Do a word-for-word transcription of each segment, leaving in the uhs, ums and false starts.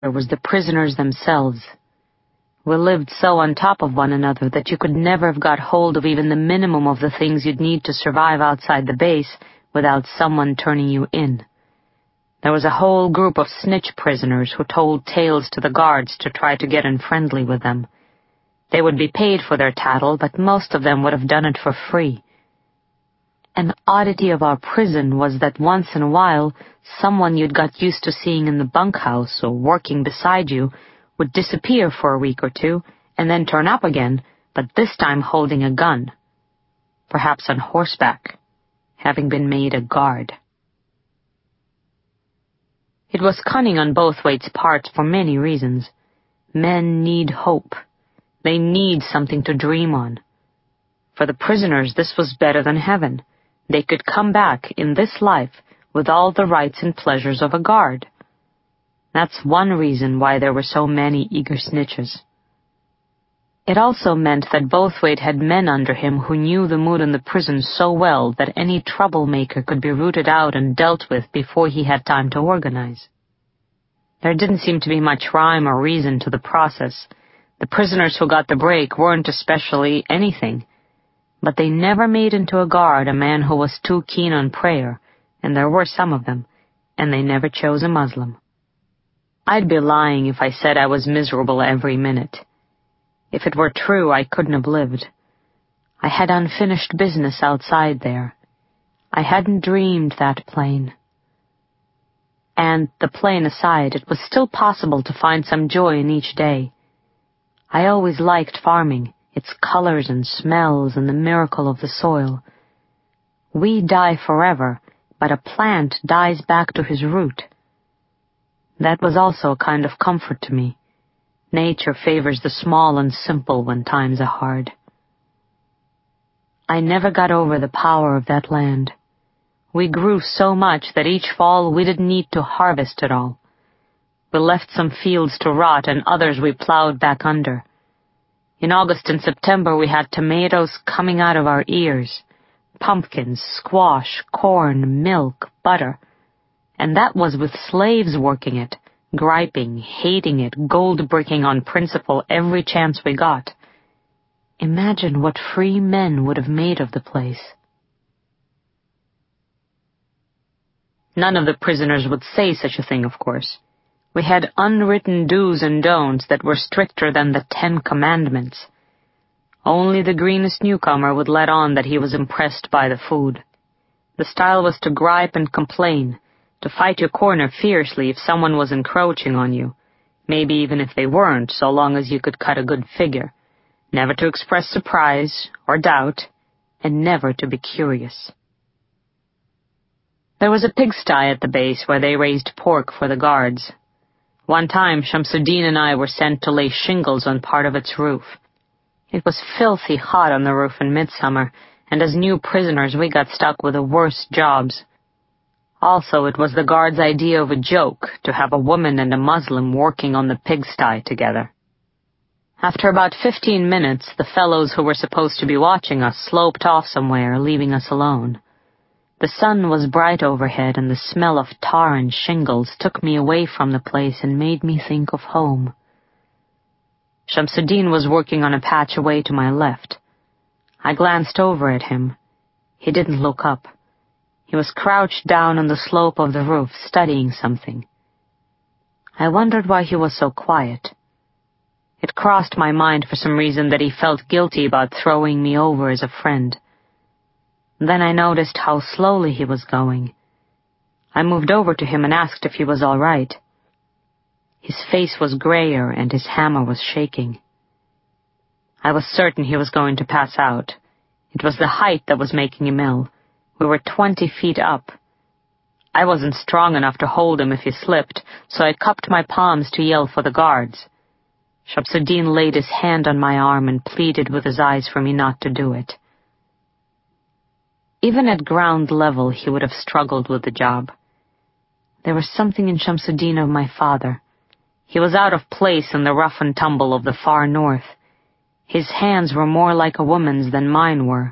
was the prisoners themselves. We lived so on top of one another that you could never have got hold of even the minimum of the things you'd need to survive outside the base without someone turning you in. There was a whole group of snitch prisoners who told tales to the guards to try to get in friendly with them. They would be paid for their tattle, but most of them would have done it for free. An oddity of our prison was that once in a while, someone you'd got used to seeing in the bunkhouse or working beside you would disappear for a week or two and then turn up again, but this time holding a gun. Perhaps on horseback, having been made a guard. It was cunning on Bothwaite's part for many reasons. Men need hope. They need something to dream on. For the prisoners, this was better than heaven. They could come back in this life with all the rights and pleasures of a guard. That's one reason why there were so many eager snitches. It also meant that Bothwaite had men under him who knew the mood in the prison so well that any troublemaker could be rooted out and dealt with before he had time to organize. There didn't seem to be much rhyme or reason to the process. The prisoners who got the break weren't especially anything, but they never made into a guard a man who was too keen on prayer, and there were some of them, and they never chose a Muslim. I'd be lying if I said I was miserable every minute. If it were true, I couldn't have lived. I had unfinished business outside there. I hadn't dreamed that plain. And, the plain aside, it was still possible to find some joy in each day. I always liked farming, its colors and smells and the miracle of the soil. We die forever, but a plant dies back to his root. That was also a kind of comfort to me. Nature favors the small and simple when times are hard. I never got over the power of that land. We grew so much that each fall we didn't need to harvest it all. We left some fields to rot and others we plowed back under. In August and September we had tomatoes coming out of our ears, pumpkins, squash, corn, milk, butter. And that was with slaves working it, griping, hating it, gold-bricking on principle every chance we got. Imagine what free men would have made of the place. None of the prisoners would say such a thing, of course. We had unwritten do's and don'ts that were stricter than the Ten Commandments. Only the greenest newcomer would let on that he was impressed by the food. The style was to gripe and complain, to fight your corner fiercely if someone was encroaching on you, maybe even if they weren't, so long as you could cut a good figure, never to express surprise or doubt, and never to be curious. There was a pigsty at the base where they raised pork for the guards. One time, Shamsuddin and I were sent to lay shingles on part of its roof. It was filthy hot on the roof in midsummer, and as new prisoners we got stuck with the worst jobs. Also, it was the guard's idea of a joke to have a woman and a Muslim working on the pigsty together. After about fifteen minutes, the fellows who were supposed to be watching us sloped off somewhere, leaving us alone. The sun was bright overhead, and the smell of tar and shingles took me away from the place and made me think of home. Shamsuddin was working on a patch away to my left. I glanced over at him. He didn't look up. He was crouched down on the slope of the roof, studying something. I wondered why he was so quiet. It crossed my mind for some reason that he felt guilty about throwing me over as a friend. Then I noticed how slowly he was going. I moved over to him and asked if he was all right. His face was grayer and his hammer was shaking. I was certain he was going to pass out. It was the height that was making him ill. We were twenty feet up. I wasn't strong enough to hold him if he slipped, so I cupped my palms to yell for the guards. Shamsuddin laid his hand on my arm and pleaded with his eyes for me not to do it. Even at ground level, he would have struggled with the job. There was something in Shamsuddin of my father. He was out of place in the rough and tumble of the far north. His hands were more like a woman's than mine were.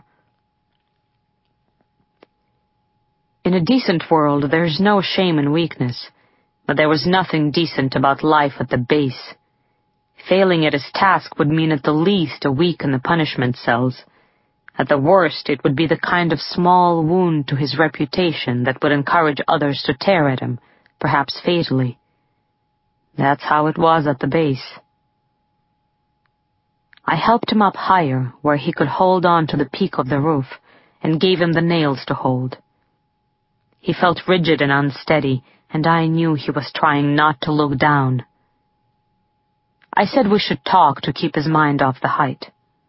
In a decent world, there's no shame in weakness, but there was nothing decent about life at the base. Failing at his task would mean at the least a week in the punishment cells. At the worst, it would be the kind of small wound to his reputation that would encourage others to tear at him, perhaps fatally. That's how it was at the base. I helped him up higher, where he could hold on to the peak of the roof, and gave him the nails to hold. He felt rigid and unsteady, and I knew he was trying not to look down. I said we should talk to keep his mind off the height.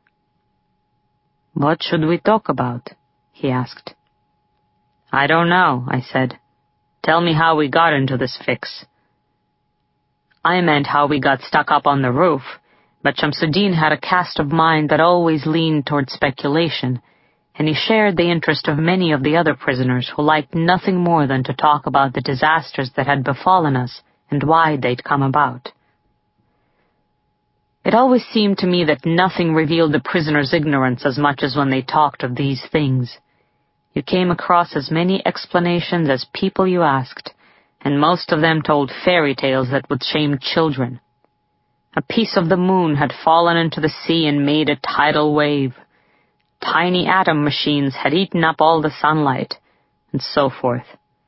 "What should we talk about?" he asked. "I don't know," I said. "Tell me how we got into this fix." I meant how we got stuck up on the roof, but Shamsuddin had a cast of mind that always leaned toward speculation, and he shared the interest of many of the other prisoners who liked nothing more than to talk about the disasters that had befallen us and why they'd come about. It always seemed to me that nothing revealed the prisoners' ignorance as much as when they talked of these things. You came across as many explanations as people you asked, and most of them told fairy tales that would shame children. A piece of the moon had fallen into the sea and made a tidal wave. Tiny atom machines had eaten up all the sunlight, and so forth.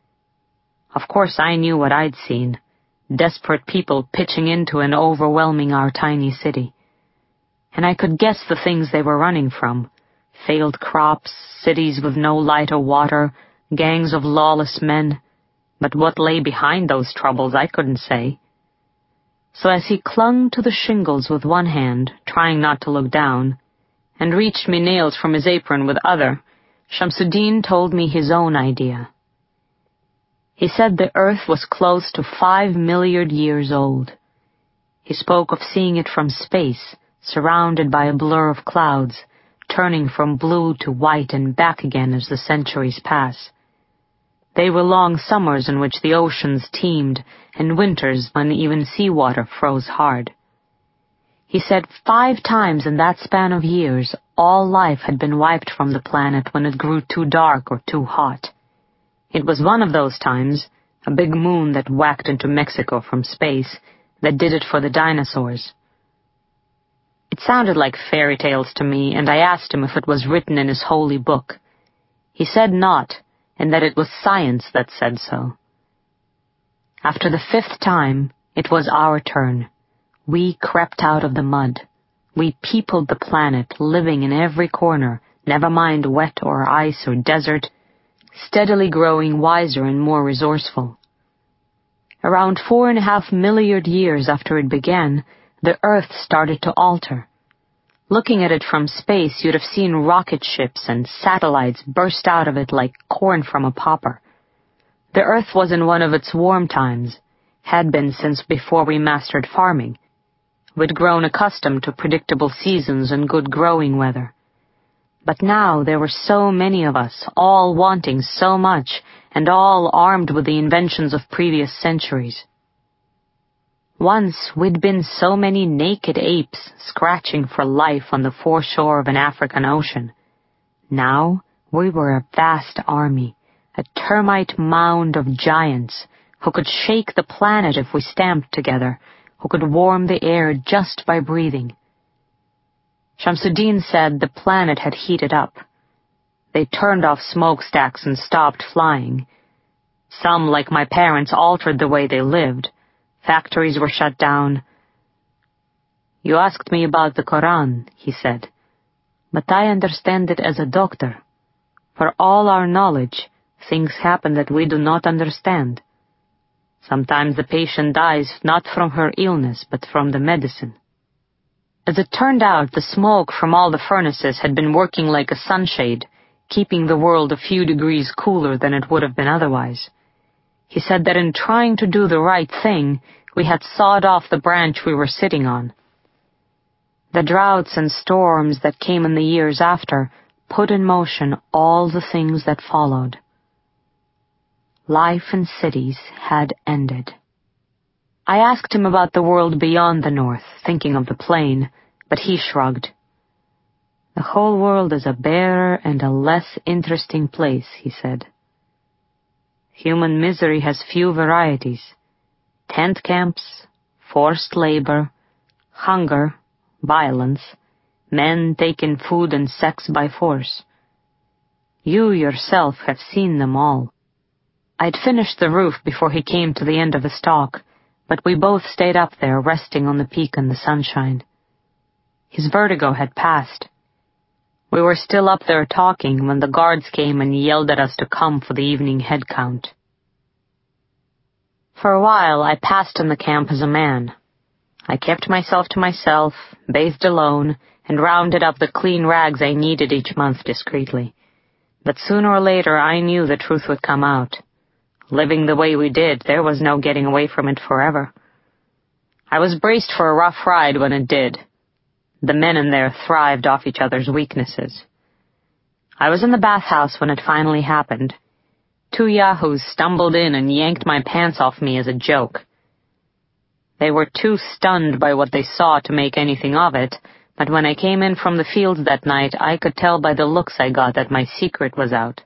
Of course I knew what I'd seen. Desperate people pitching into and overwhelming our tiny city. And I could guess the things they were running from. Failed crops, cities with no light or water, gangs of lawless men. But what lay behind those troubles I couldn't say. So as he clung to the shingles with one hand, trying not to look down, and reached me nails from his apron with other, Shamsuddin told me his own idea. He said the earth was close to five milliard years old. He spoke of seeing it from space, surrounded by a blur of clouds, turning from blue to white and back again as the centuries pass. They were long summers in which the oceans teemed, and winters when even seawater froze hard. He said five times in that span of years, all life had been wiped from the planet when it grew too dark or too hot. It was one of those times, a big moon that whacked into Mexico from space, that did it for the dinosaurs. It sounded like fairy tales to me, and I asked him if it was written in his holy book. He said not, and that it was science that said so. After the fifth time, it was our turn. We crept out of the mud. We peopled the planet, living in every corner, never mind wet or ice or desert, steadily growing wiser and more resourceful. Around four and a half milliard years after it began, the Earth started to alter. Looking at it from space, you'd have seen rocket ships and satellites burst out of it like corn from a popper. The Earth was in one of its warm times, had been since before we mastered farming. We'd grown accustomed to predictable seasons and good growing weather. But now there were so many of us, all wanting so much, and all armed with the inventions of previous centuries. Once we'd been so many naked apes scratching for life on the foreshore of an African ocean. Now we were a vast army, a termite mound of giants who could shake the planet if we stamped together, who could warm the air just by breathing. Shamsuddin said the planet had heated up. They turned off smokestacks and stopped flying. Some, like my parents, altered the way they lived. Factories were shut down. "You asked me about the Quran," he said, "but I understand it as a doctor. For all our knowledge, things happen that we do not understand. Sometimes the patient dies not from her illness, but from the medicine." As it turned out, the smoke from all the furnaces had been working like a sunshade, keeping the world a few degrees cooler than it would have been otherwise. He said that in trying to do the right thing, we had sawed off the branch we were sitting on. The droughts and storms that came in the years after put in motion all the things that followed. Life in cities had ended. I asked him about the world beyond the north, thinking of the plain, but he shrugged. "The whole world is a barer and a less interesting place," he said. "Human misery has few varieties. Tent camps, forced labor, hunger, violence, men taking food and sex by force. You yourself have seen them all. I'd finished the roof before he came to the end of his talk, but we both stayed up there resting on the peak in the sunshine. His vertigo had passed. We were still up there talking when the guards came and yelled at us to come for the evening head count. For a while, I passed in the camp as a man. I kept myself to myself, bathed alone, and rounded up the clean rags I needed each month discreetly. But sooner or later, I knew the truth would come out. Living the way we did, there was no getting away from it forever. I was braced for a rough ride when it did. The men in there thrived off each other's weaknesses. I was in the bathhouse when it finally happened. Two yahoos stumbled in and yanked my pants off me as a joke. They were too stunned by what they saw to make anything of it, but when I came in from the fields that night, I could tell by the looks I got that my secret was out.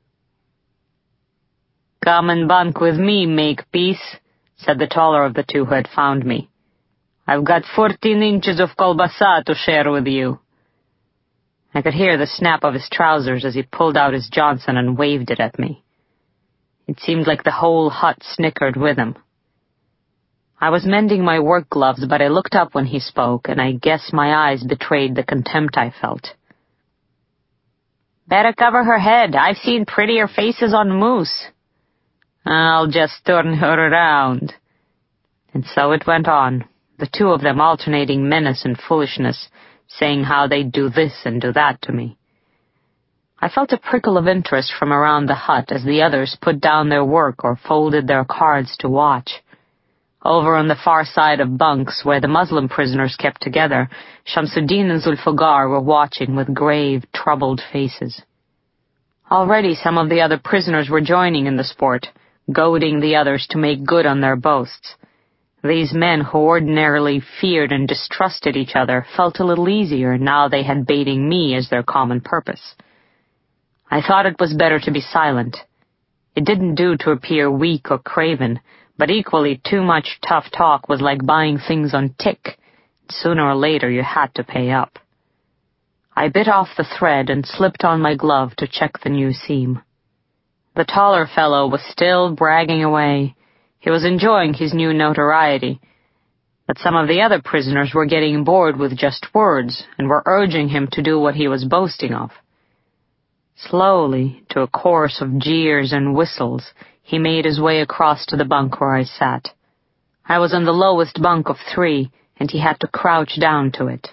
"Come and bunk with me, Makepeace," said the taller of the two who had found me. "I've got fourteen inches of kolbasa to share with you." I could hear the snap of his trousers as he pulled out his Johnson and waved it at me. It seemed like the whole hut snickered with him. I was mending my work gloves, but I looked up when he spoke, and I guess my eyes betrayed the contempt I felt. "Better cover her head. I've seen prettier faces on moose." "I'll just turn her around." And so it went on, the two of them alternating menace and foolishness, saying how they'd do this and do that to me. I felt a prickle of interest from around the hut as the others put down their work or folded their cards to watch. Over on the far side of bunks, where the Muslim prisoners kept together, Shamsuddin and Zulfugar were watching with grave, troubled faces. Already some of the other prisoners were joining in the sport, goading the others to make good on their boasts. These men who ordinarily feared and distrusted each other felt a little easier now they had baiting me as their common purpose. I thought it was better to be silent. It didn't do to appear weak or craven, but equally too much tough talk was like buying things on tick. Sooner or later you had to pay up. I bit off the thread and slipped on my glove to check the new seam. The taller fellow was still bragging away. He was enjoying his new notoriety. But some of the other prisoners were getting bored with just words and were urging him to do what he was boasting of. Slowly, to a chorus of jeers and whistles, he made his way across to the bunk where I sat. I was on the lowest bunk of three, and he had to crouch down to it.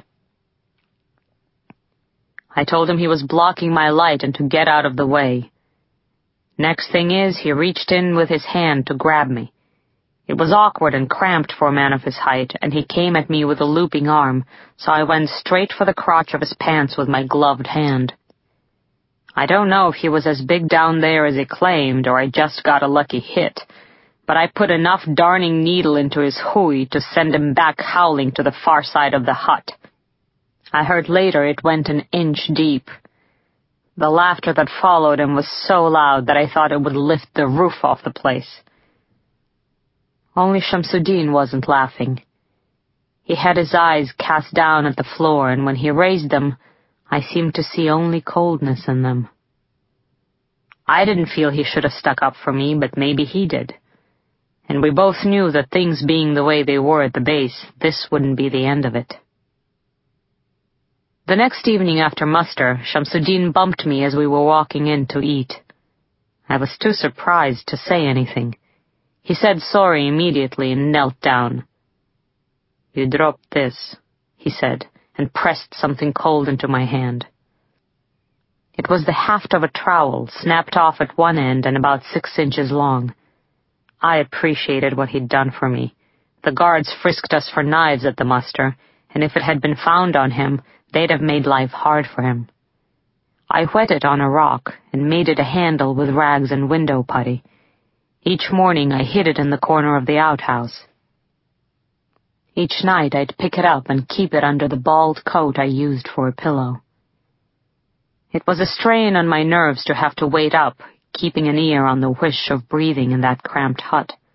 I told him he was blocking my light and to get out of the way. Next thing is, he reached in with his hand to grab me. It was awkward and cramped for a man of his height, and he came at me with a looping arm, so I went straight for the crotch of his pants with my gloved hand. I don't know if he was as big down there as he claimed, or I just got a lucky hit, but I put enough darning needle into his hooey to send him back howling to the far side of the hut. I heard later it went an inch deep. The laughter that followed him was so loud that I thought it would lift the roof off the place. Only Shamsuddin wasn't laughing. He had his eyes cast down at the floor, and when he raised them, I seemed to see only coldness in them. I didn't feel he should have stuck up for me, but maybe he did. And we both knew that things being the way they were at the base, this wouldn't be the end of it. The next evening after muster, Shamsuddin bumped me as we were walking in to eat. I was too surprised to say anything. He said sorry immediately and knelt down. "You dropped this," he said, and pressed something cold into my hand. It was the haft of a trowel, snapped off at one end and about six inches long. I appreciated what he'd done for me. The guards frisked us for knives at the muster, and if it had been found on him, they'd have made life hard for him. I whet it on a rock and made it a handle with rags and window putty. Each morning I hid it in the corner of the outhouse. Each night I'd pick it up and keep it under the bald coat I used for a pillow. It was a strain on my nerves to have to wait up, keeping an ear on the whish of breathing in that cramped hut.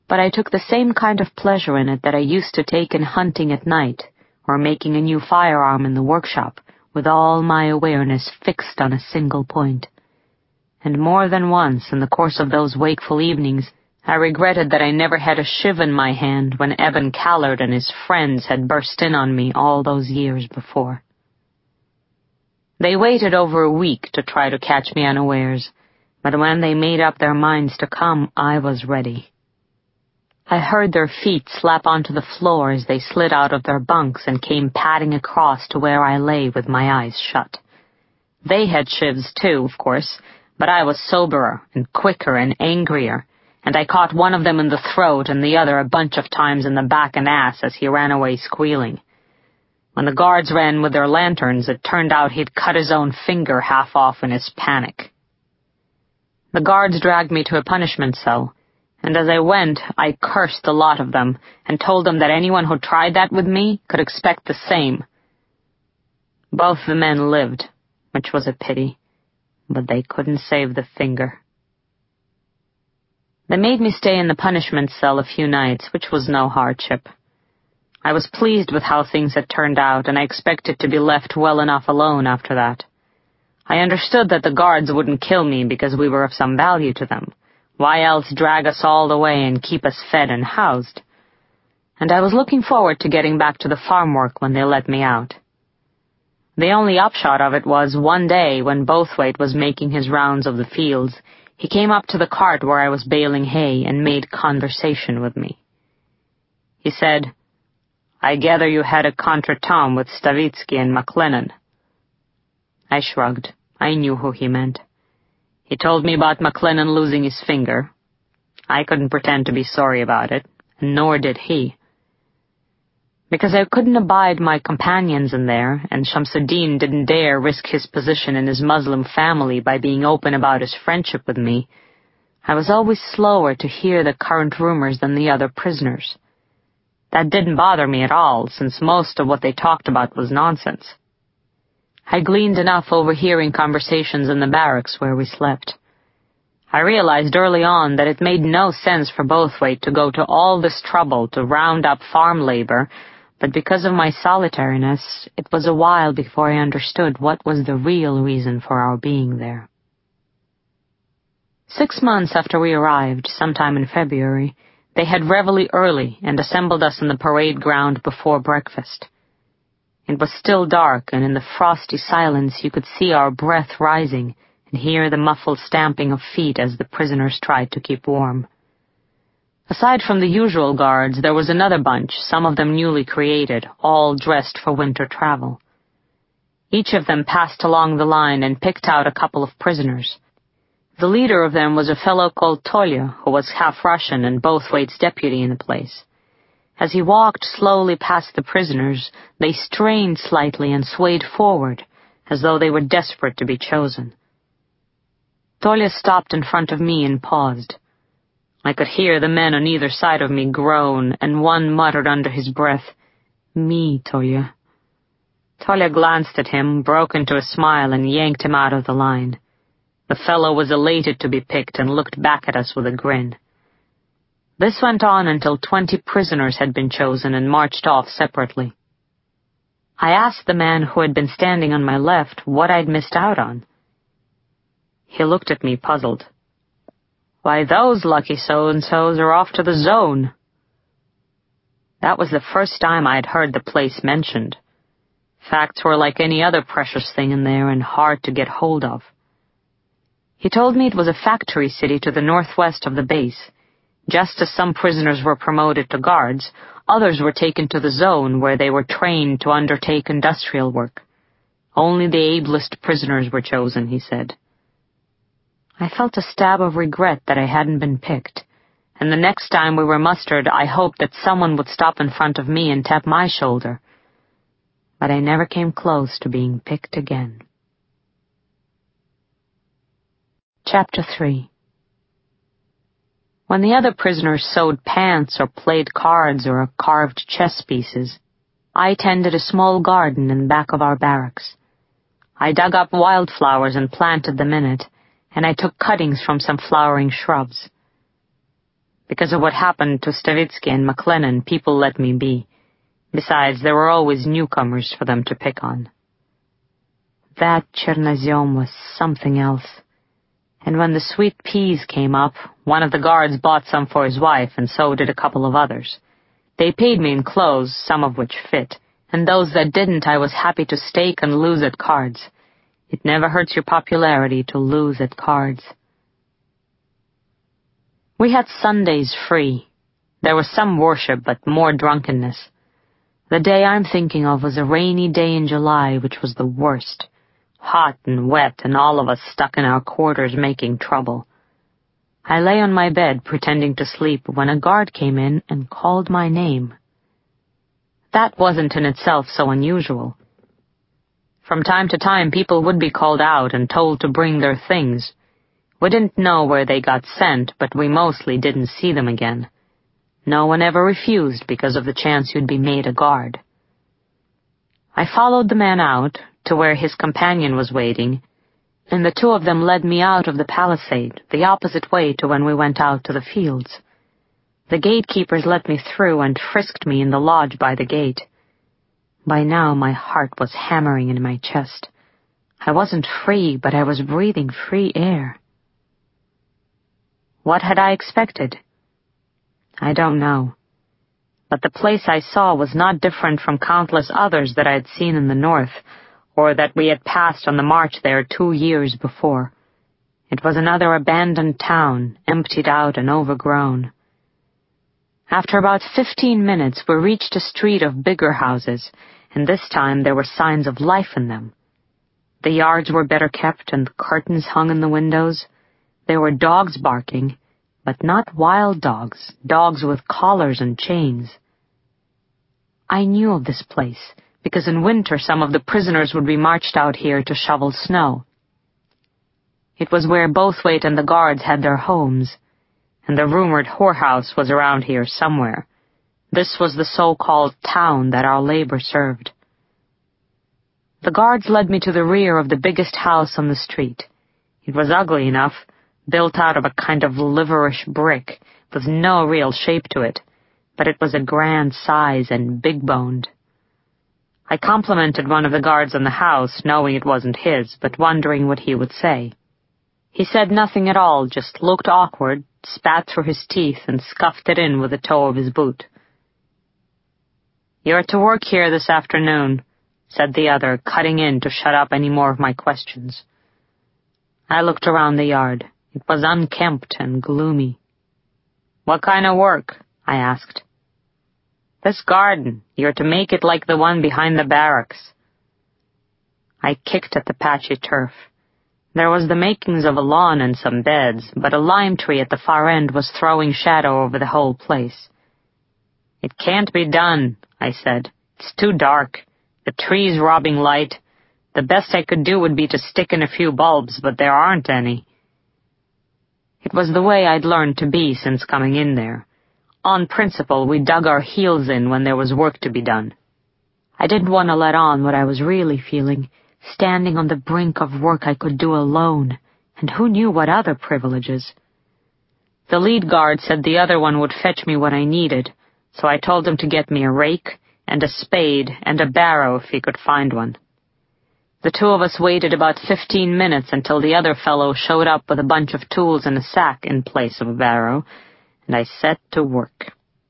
but I took the same kind of pleasure in it that I used to take in hunting at night or making a new firearm in the workshop, with all my awareness fixed on a single point. And more than once in the course of those wakeful evenings, I regretted that I never had a shiv in my hand when Eben Callard and his friends had burst in on me all those years before. They waited over a week to try to catch me unawares, but when they made up their minds to come, I was ready. I heard their feet slap onto the floor as they slid out of their bunks and came padding across to where I lay with my eyes shut. They had shivs too, of course, but I was soberer and quicker and angrier, and I caught one of them in the throat and the other a bunch of times in the back and ass as he ran away squealing. When the guards ran with their lanterns, it turned out he'd cut his own finger half off in his panic. The guards dragged me to a punishment cell, and as I went, I cursed the lot of them and told them that anyone who tried that with me could expect the same. Both the men lived, which was a pity, but they couldn't save the finger. They made me stay in the punishment cell a few nights, which was no hardship. I was pleased with how things had turned out, and I expected to be left well enough alone after that. I understood that the guards wouldn't kill me because we were of some value to them. Why else drag us all the way and keep us fed and housed? And I was looking forward to getting back to the farm work when they let me out. The only upshot of it was one day when Bothwaite was making his rounds of the fields, he came up to the cart where I was baling hay and made conversation with me. He said, "I gather you had a contretemps with Stavitsky and McLennan." I shrugged. I knew who he meant. He told me about McLennan losing his finger. I couldn't pretend to be sorry about it, nor did he. Because I couldn't abide my companions in there, and Shamsuddin didn't dare risk his position in his Muslim family by being open about his friendship with me, I was always slower to hear the current rumors than the other prisoners. That didn't bother me at all, since most of what they talked about was nonsense. I gleaned enough overhearing conversations in the barracks where we slept. I realized early on that it made no sense for Bothwaite to go to all this trouble to round up farm labor, but because of my solitariness, it was a while before I understood what was the real reason for our being there. Six months after we arrived, sometime in February, they had reveille early and assembled us in the parade ground before breakfast. It was still dark, and in the frosty silence you could see our breath rising and hear the muffled stamping of feet as the prisoners tried to keep warm. Aside from the usual guards, there was another bunch, some of them newly created, all dressed for winter travel. Each of them passed along the line and picked out a couple of prisoners. The leader of them was a fellow called Tolya, who was half Russian and Bothwaite's deputy in the place. As he walked slowly past the prisoners, they strained slightly and swayed forward, as though they were desperate to be chosen. Tolya stopped in front of me and paused. I could hear the men on either side of me groan, and one muttered under his breath, "Me, Tolya." Tolya glanced at him, broke into a smile, and yanked him out of the line. The fellow was elated to be picked and looked back at us with a grin. This went on until twenty prisoners had been chosen and marched off separately. I asked the man who had been standing on my left what I'd missed out on. He looked at me puzzled. "Why, those lucky so-and-sos are off to the zone." That was the first time I had heard the place mentioned. Facts were like any other precious thing in there and hard to get hold of. He told me it was a factory city to the northwest of the base. Just as some prisoners were promoted to guards, others were taken to the zone where they were trained to undertake industrial work. Only the ablest prisoners were chosen, he said. I felt a stab of regret that I hadn't been picked, and the next time we were mustered, I hoped that someone would stop in front of me and tap my shoulder. But I never came close to being picked again. Chapter three. When the other prisoners sewed pants or played cards or carved chess pieces, I tended a small garden in the back of our barracks. I dug up wildflowers and planted them in it, and I took cuttings from some flowering shrubs. Because of what happened to Stavitsky and McLennan, people let me be. Besides, there were always newcomers for them to pick on. That Chernozem was something else. And when the sweet peas came up, one of the guards bought some for his wife, and so did a couple of others. They paid me in clothes, some of which fit, and those that didn't I was happy to stake and lose at cards. It never hurts your popularity to lose at cards. We had Sundays free. There was some worship, but more drunkenness. The day I'm thinking of was a rainy day in July, which was the worst. Hot and wet, and all of us stuck in our quarters making trouble. I lay on my bed pretending to sleep when a guard came in and called my name. That wasn't in itself so unusual. From time to time, people would be called out and told to bring their things. We didn't know where they got sent, but we mostly didn't see them again. No one ever refused because of the chance you'd be made a guard. I followed the man out to where his companion was waiting, and the two of them led me out of the palisade, the opposite way to when we went out to the fields. The gatekeepers let me through and frisked me in the lodge by the gate. By now my heart was hammering in my chest. I wasn't free, but I was breathing free air. What had I expected? I don't know. But the place I saw was not different from countless others that I had seen in the north, or that we had passed on the march there two years before. It was another abandoned town, emptied out and overgrown. After about fifteen minutes, we reached a street of bigger houses, and this time there were signs of life in them. The yards were better kept and curtains hung in the windows. There were dogs barking, but not wild dogs, dogs with collars and chains. I knew of this place, because in winter some of the prisoners would be marched out here to shovel snow. It was where Bothwaite and the guards had their homes, and the rumored whorehouse was around here somewhere. This was the so-called town that our labor served. The guards led me to the rear of the biggest house on the street. It was ugly enough, built out of a kind of liverish brick, with no real shape to it, but it was a grand size and big-boned. I complimented one of the guards on the house, knowing it wasn't his, but wondering what he would say. He said nothing at all, just looked awkward, spat through his teeth, and scuffed it in with the toe of his boot. "You're to work here this afternoon," said the other, cutting in to shut up any more of my questions. I looked around the yard. It was unkempt and gloomy. "What kind of work?" I asked. "This garden. You're to make it like the one behind the barracks." I kicked at the patchy turf. There was the makings of a lawn and some beds, but a lime tree at the far end was throwing shadow over the whole place. "It can't be done," I said. "It's too dark. The tree's robbing light. The best I could do would be to stick in a few bulbs, but there aren't any." It was the way I'd learned to be since coming in there. On principle, we dug our heels in when there was work to be done. I didn't want to let on what I was really feeling, standing on the brink of work I could do alone, and who knew what other privileges. The lead guard said the other one would fetch me what I needed, so I told him to get me a rake and a spade and a barrow if he could find one. The two of us waited about fifteen minutes until the other fellow showed up with a bunch of tools and a sack in place of a barrow, and I set to work.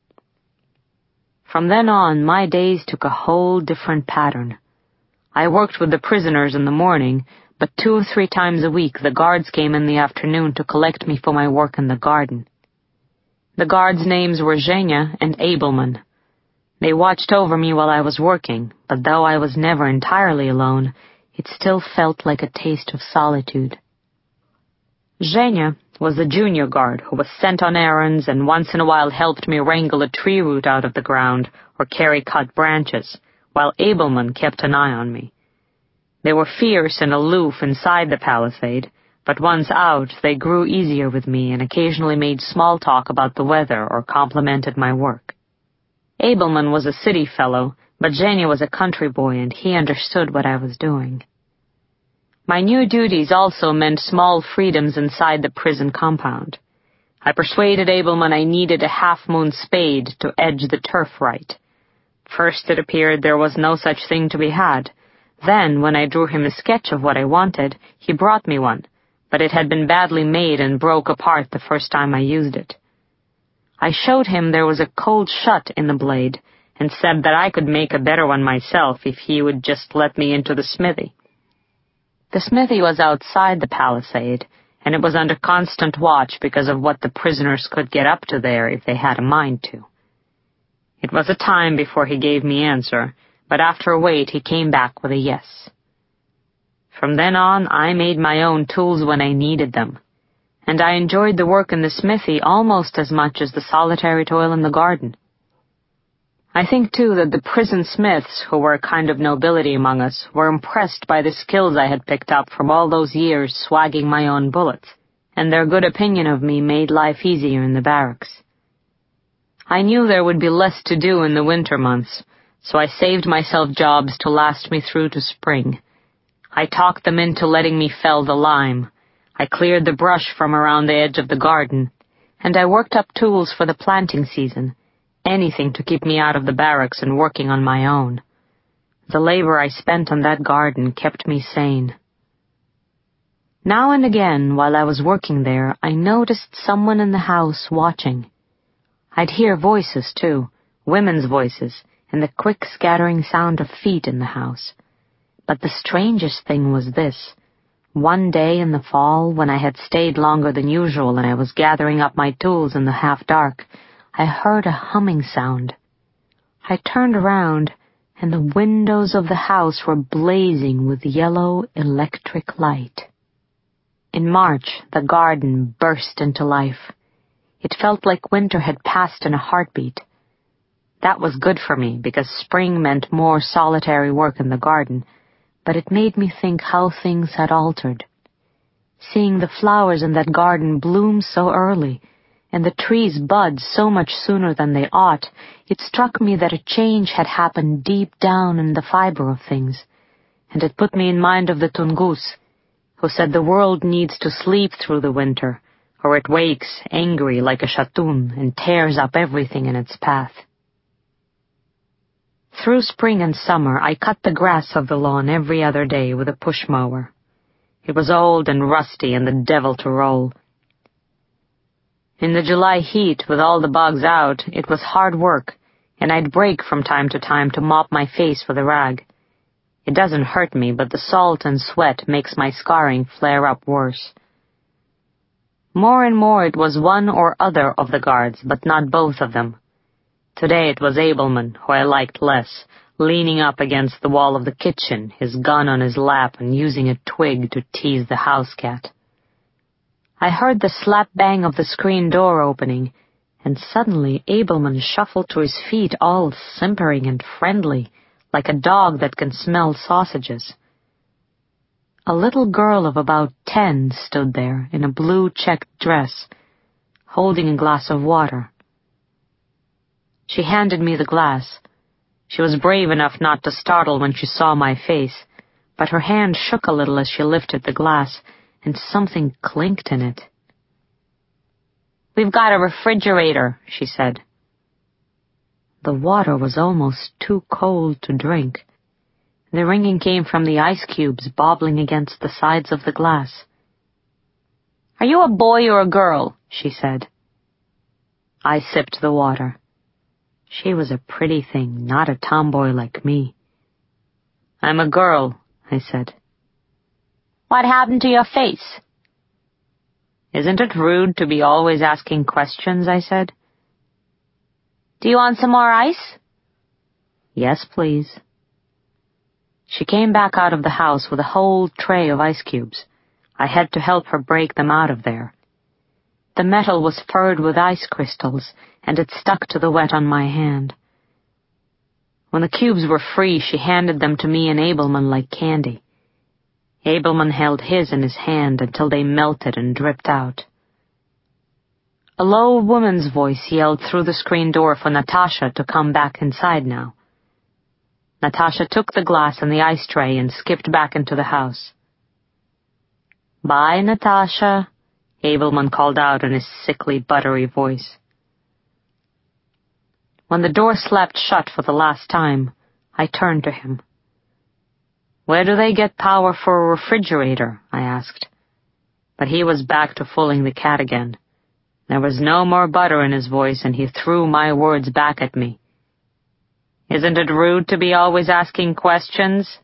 From then on, my days took a whole different pattern. I worked with the prisoners in the morning, but two or three times a week the guards came in the afternoon to collect me for my work in the garden. The guards' names were Zhenya and Abelman. They watched over me while I was working, but though I was never entirely alone, it still felt like a taste of solitude. Zhenya was the junior guard who was sent on errands and once in a while helped me wrangle a tree root out of the ground or carry cut branches, while Abelman kept an eye on me. They were fierce and aloof inside the palisade, but once out they grew easier with me and occasionally made small talk about the weather or complimented my work. Abelman was a city fellow, but Zhenya was a country boy and he understood what I was doing. My new duties also meant small freedoms inside the prison compound. I persuaded Abelman I needed a half-moon spade to edge the turf right. First it appeared there was no such thing to be had. Then, when I drew him a sketch of what I wanted, he brought me one, but it had been badly made and broke apart the first time I used it. I showed him there was a cold shut in the blade, and said that I could make a better one myself if he would just let me into the smithy. The smithy was outside the palisade, and it was under constant watch because of what the prisoners could get up to there if they had a mind to. It was a time before he gave me answer, but after a wait he came back with a yes. From then on, I made my own tools when I needed them, and I enjoyed the work in the smithy almost as much as the solitary toil in the garden. I think, too, that the prison smiths, who were a kind of nobility among us, were impressed by the skills I had picked up from all those years swagging my own bullets, and their good opinion of me made life easier in the barracks. I knew there would be less to do in the winter months, so I saved myself jobs to last me through to spring. I talked them into letting me fell the lime. I cleared the brush from around the edge of the garden, and I worked up tools for the planting season, anything to keep me out of the barracks and working on my own. The labor I spent on that garden kept me sane. Now and again, while I was working there, I noticed someone in the house watching. I'd hear voices, too, women's voices, and the quick scattering sound of feet in the house. But the strangest thing was this. One day in the fall, when I had stayed longer than usual and I was gathering up my tools in the half-dark, I heard a humming sound. I turned around, and the windows of the house were blazing with yellow electric light. In March, the garden burst into life. It felt like winter had passed in a heartbeat. That was good for me, because spring meant more solitary work in the garden, but it made me think how things had altered. Seeing the flowers in that garden bloom so early, and the trees bud so much sooner than they ought, it struck me that a change had happened deep down in the fiber of things, and it put me in mind of the Tungus, who said the world needs to sleep through the winter, or it wakes angry like a shatoon and tears up everything in its path. Through spring and summer, I cut the grass of the lawn every other day with a push mower. It was old and rusty and the devil to roll. In the July heat, with all the bugs out, it was hard work, and I'd break from time to time to mop my face with a rag. It doesn't hurt me, but the salt and sweat makes my scarring flare up worse. More and more it was one or other of the guards, but not both of them. Today it was Abelman, who I liked less, leaning up against the wall of the kitchen, his gun on his lap and using a twig to tease the house cat. I heard the slap-bang of the screen door opening, and suddenly Abelman shuffled to his feet all simpering and friendly, like a dog that can smell sausages. A little girl of about ten stood there in a blue checked dress, holding a glass of water. She handed me the glass. She was brave enough not to startle when she saw my face, but her hand shook a little as she lifted the glass, and something clinked in it. "We've got a refrigerator," she said. The water was almost too cold to drink. The ringing came from the ice cubes bobbling against the sides of the glass. "Are you a boy or a girl?" she said. I sipped the water. She was a pretty thing, not a tomboy like me. "I'm a girl," I said. "What happened to your face?" "Isn't it rude to be always asking questions?" I said. "Do you want some more ice?" "Yes, please." She came back out of the house with a whole tray of ice cubes. I had to help her break them out of there. The metal was furred with ice crystals, and it stuck to the wet on my hand. When the cubes were free, she handed them to me and Abelman like candy. Abelman held his in his hand until they melted and dripped out. A low woman's voice yelled through the screen door for Natasha to come back inside now. Natasha took the glass and the ice tray and skipped back into the house. "Bye, Natasha," Abelman called out in his sickly, buttery voice. When the door slapped shut for the last time, I turned to him. "Where do they get power for a refrigerator?" I asked. But he was back to fooling the cat again. There was no more butter in his voice, and he threw my words back at me. "Isn't it rude to be always asking questions?"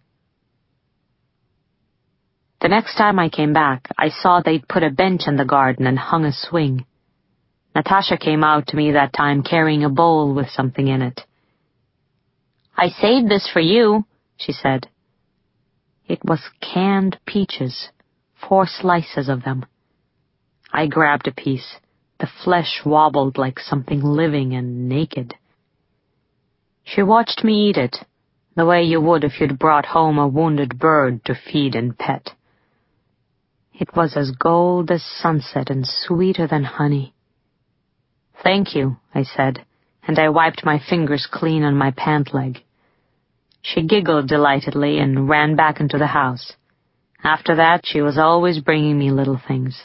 The next time I came back, I saw they'd put a bench in the garden and hung a swing. Natasha came out to me that time carrying a bowl with something in it. "I saved this for you," she said. It was canned peaches, four slices of them. I grabbed a piece. The flesh wobbled like something living and naked. She watched me eat it, the way you would if you'd brought home a wounded bird to feed and pet. It was as gold as sunset and sweeter than honey. "Thank you," I said, and I wiped my fingers clean on my pant leg. She giggled delightedly and ran back into the house. After that, she was always bringing me little things.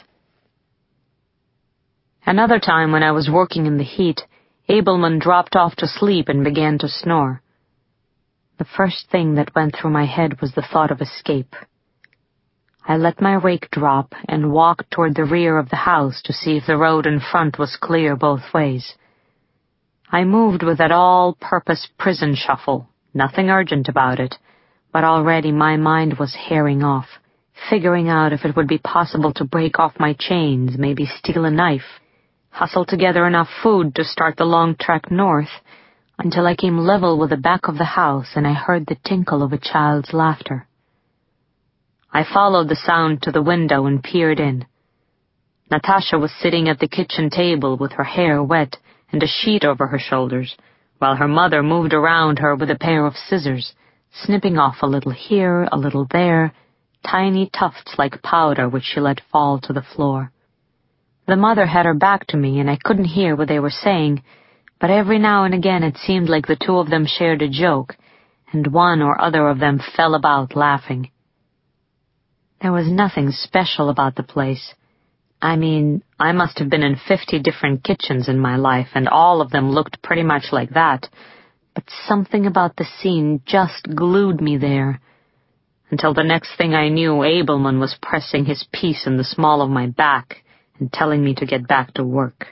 Another time when I was working in the heat, Abelman dropped off to sleep and began to snore. The first thing that went through my head was the thought of escape. I let my rake drop and walked toward the rear of the house to see if the road in front was clear both ways. I moved with that all-purpose prison shuffle, nothing urgent about it, but already my mind was herring off, figuring out if it would be possible to break off my chains, maybe steal a knife, hustle together enough food to start the long trek north, until I came level with the back of the house and I heard the tinkle of a child's laughter. I followed the sound to the window and peered in. Natasha was sitting at the kitchen table with her hair wet and a sheet over her shoulders, while her mother moved around her with a pair of scissors, snipping off a little here, a little there, tiny tufts like powder which she let fall to the floor. The mother had her back to me and I couldn't hear what they were saying, but every now and again it seemed like the two of them shared a joke, and one or other of them fell about laughing. There was nothing special about the place. I mean, I must have been in fifty different kitchens in my life, and all of them looked pretty much like that, but something about the scene just glued me there, until the next thing I knew, Abelman was pressing his piece in the small of my back and telling me to get back to work.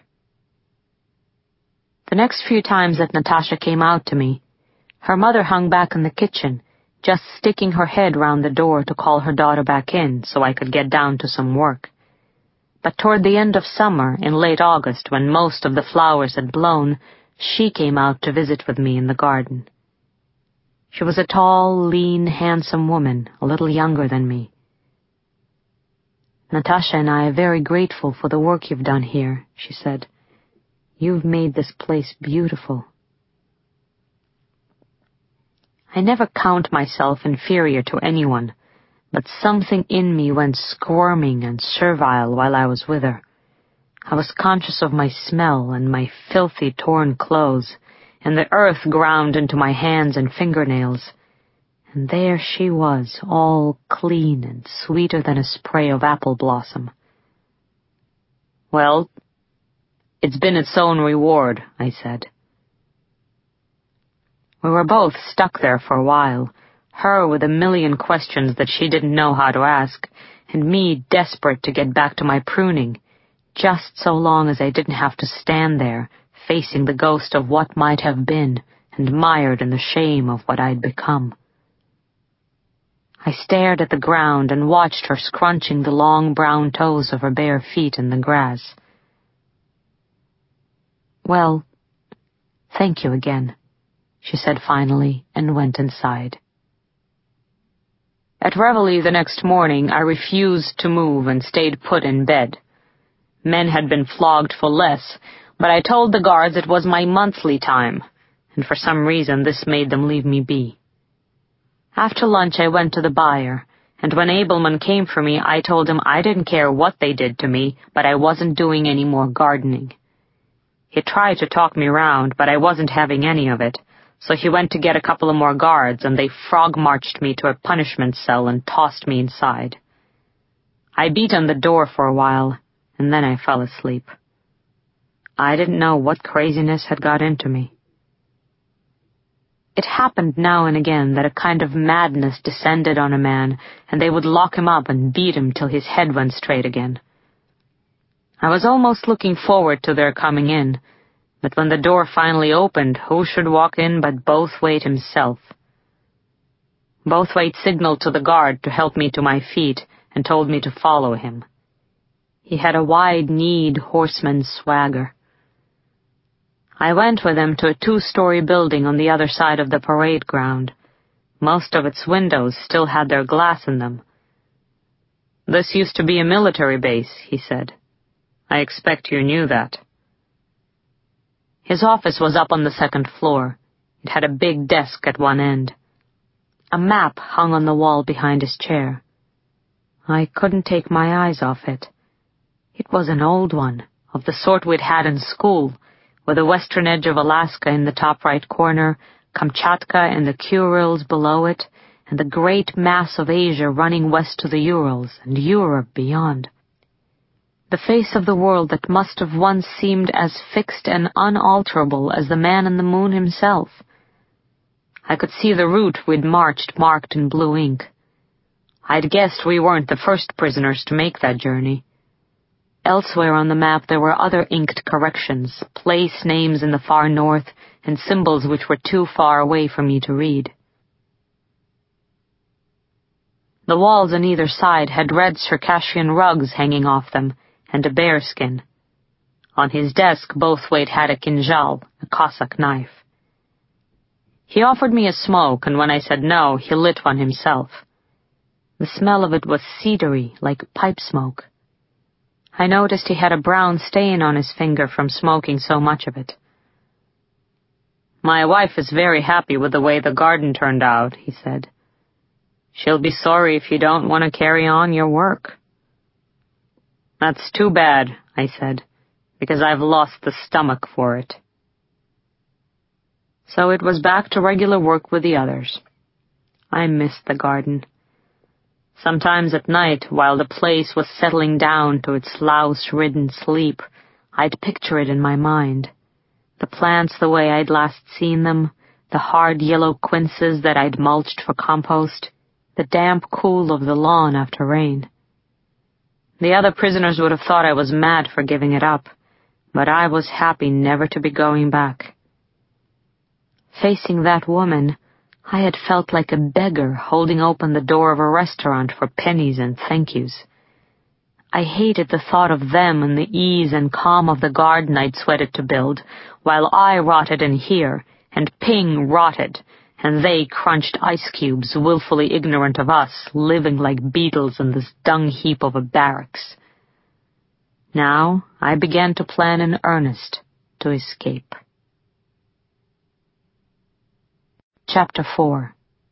The next few times that Natasha came out to me, her mother hung back in the kitchen, just sticking her head round the door to call her daughter back in so I could get down to some work. But toward the end of summer, in late August, when most of the flowers had blown, she came out to visit with me in the garden. She was a tall, lean, handsome woman, a little younger than me. "Natasha and I are very grateful for the work you've done here," she said. "You've made this place beautiful." I never count myself inferior to anyone, but something in me went squirming and servile while I was with her. I was conscious of my smell and my filthy torn clothes, and the earth ground into my hands and fingernails. And there she was, all clean and sweeter than a spray of apple blossom. "Well, it's been its own reward," I said. We were both stuck there for a while, her with a million questions that she didn't know how to ask, and me desperate to get back to my pruning, just so long as I didn't have to stand there, facing the ghost of what might have been, and mired in the shame of what I'd become. I stared at the ground and watched her scrunching the long brown toes of her bare feet in the grass. "Well, thank you again," she said finally, and went inside. At Reveille the next morning, I refused to move and stayed put in bed. Men had been flogged for less, but I told the guards it was my monthly time, and for some reason this made them leave me be. After lunch I went to the buyer, and when Abelman came for me, I told him I didn't care what they did to me, but I wasn't doing any more gardening. He tried to talk me round, but I wasn't having any of it, so he went to get a couple of more guards, and they frog-marched me to a punishment cell and tossed me inside. I beat on the door for a while, and then I fell asleep. I didn't know what craziness had got into me. It happened now and again that a kind of madness descended on a man, and they would lock him up and beat him till his head went straight again. I was almost looking forward to their coming in, but when the door finally opened, who should walk in but Bothwaite himself? Bothwaite signaled to the guard to help me to my feet and told me to follow him. He had a wide-kneed horseman's swagger. I went with him to a two-story building on the other side of the parade ground. Most of its windows still had their glass in them. "This used to be a military base," he said. "I expect you knew that." His office was up on the second floor. It had a big desk at one end. A map hung on the wall behind his chair. I couldn't take my eyes off it. It was an old one, of the sort we'd had in school, with the western edge of Alaska in the top right corner, Kamchatka and the Kurils below it, and the great mass of Asia running west to the Urals, and Europe beyond. The face of the world that must have once seemed as fixed and unalterable as the man in the moon himself. I could see the route we'd marched marked in blue ink. I'd guessed we weren't the first prisoners to make that journey. Elsewhere on the map there were other inked corrections, place names in the far north, and symbols which were too far away for me to read. The walls on either side had red Circassian rugs hanging off them, and a bearskin. On his desk Bothwaite had a kinjal, a Cossack knife. He offered me a smoke, and when I said no, he lit one himself. The smell of it was cedary, like pipe smoke. I noticed he had a brown stain on his finger from smoking so much of it. "My wife is very happy with the way the garden turned out," he said. "She'll be sorry if you don't want to carry on your work." "That's too bad," I said, "because I've lost the stomach for it." So it was back to regular work with the others. I missed the garden. Sometimes at night, while the place was settling down to its louse-ridden sleep, I'd picture it in my mind. The plants the way I'd last seen them, the hard yellow quinces that I'd mulched for compost, the damp cool of the lawn after rain. The other prisoners would have thought I was mad for giving it up, but I was happy never to be going back. Facing that woman, I had felt like a beggar holding open the door of a restaurant for pennies and thank yous. I hated the thought of them and the ease and calm of the garden I'd sweated to build, while I rotted in here, and Ping rotted, and they crunched ice cubes, willfully ignorant of us, living like beetles in this dung heap of a barracks. Now I began to plan in earnest to escape. Chapter four.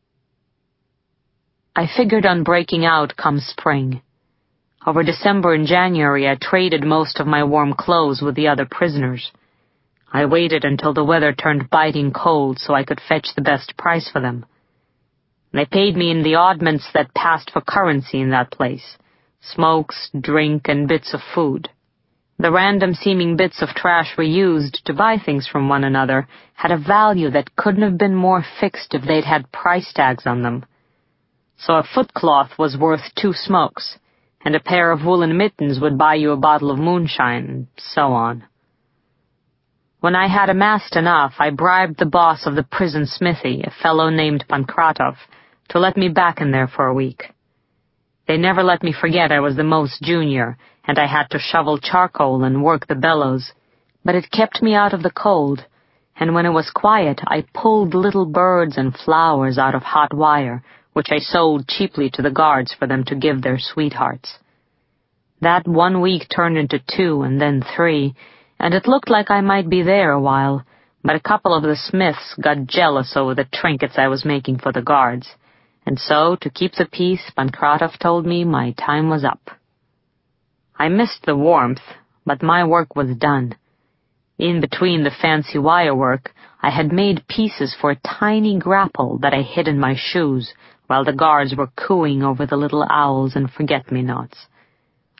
I figured on breaking out come spring. Over December and January I traded most of my warm clothes with the other prisoners. I waited until the weather turned biting cold so I could fetch the best price for them. They paid me in the oddments that passed for currency in that place, smokes, drink, and bits of food. The random-seeming bits of trash we used to buy things from one another had a value that couldn't have been more fixed if they'd had price tags on them. So a footcloth was worth two smokes, and a pair of woolen mittens would buy you a bottle of moonshine, and so on. When I had amassed enough, I bribed the boss of the prison smithy, a fellow named Pankratov, to let me back in there for a week. They never let me forget I was the most junior, and I had to shovel charcoal and work the bellows, but it kept me out of the cold, and when it was quiet I pulled little birds and flowers out of hot wire, which I sold cheaply to the guards for them to give their sweethearts. That one week turned into two and then three, and it looked like I might be there a while, but a couple of the smiths got jealous over the trinkets I was making for the guards, and so, to keep the peace, Pankratov told me my time was up. I missed the warmth, but my work was done. In between the fancy wire work, I had made pieces for a tiny grapple that I hid in my shoes, while the guards were cooing over the little owls and forget-me-nots.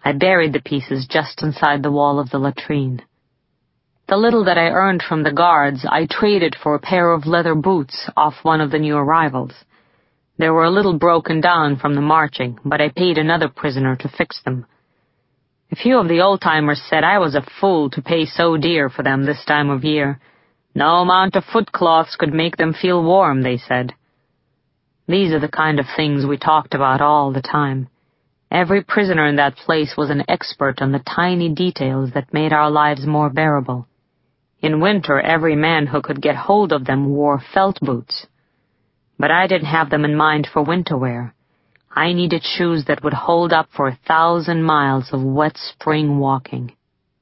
I buried the pieces just inside the wall of the latrine. The little that I earned from the guards I traded for a pair of leather boots off one of the new arrivals. They were a little broken down from the marching, but I paid another prisoner to fix them. A few of the old-timers said I was a fool to pay so dear for them this time of year. No amount of footcloths could make them feel warm, they said. These are the kind of things we talked about all the time. Every prisoner in that place was an expert on the tiny details that made our lives more bearable. In winter, every man who could get hold of them wore felt boots. But I didn't have them in mind for winter wear. I needed shoes that would hold up for a thousand miles of wet spring walking.